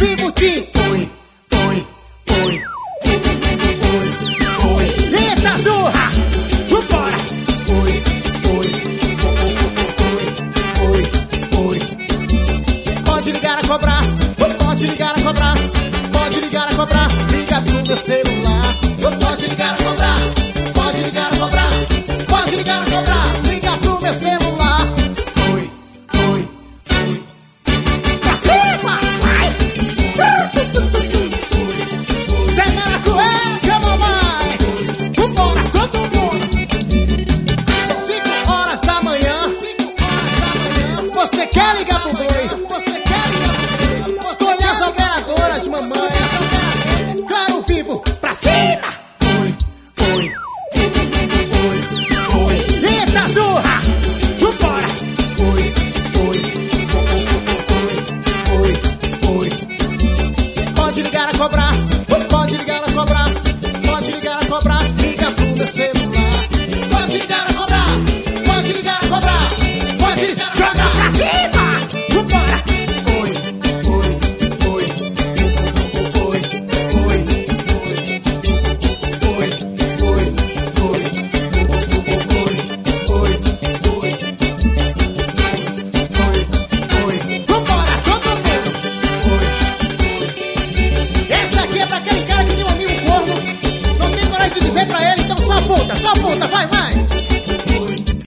vivo Tim. Oi, oi, oi, oi. Eita Zurra, vambora. Oi, oi, oi, oi. Pode ligar a cobrar, pode ligar a cobrar, pode ligar a cobrar. Liga pro meu celular. Pode ligar a cobrar, pode ligar a cobrar, pode ligar a cobrar. Liga pro meu celular. Oi, oi, oi. Pra cima, vai. Cega na cueca, mamãe. Vambora, todo mundo. São 5 horas da manhã. Você quer ligar pro boi? Escolha as operadoras, mamãe. Claro Vivo, pra cima. Oi, oi, oi, oi. Eita Zurra, vambora. Oi, oi, oi, oi, oi. Pode ligar a cobrar,